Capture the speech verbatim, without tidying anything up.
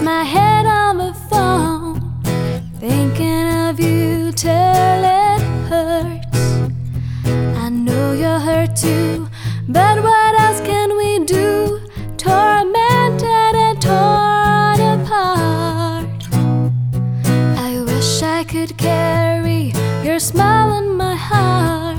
my head on the phone, thinking of you till it hurts. I know you're hurt too, but what else can we do? Tormented and torn apart. I wish I could carry your smile in my heart.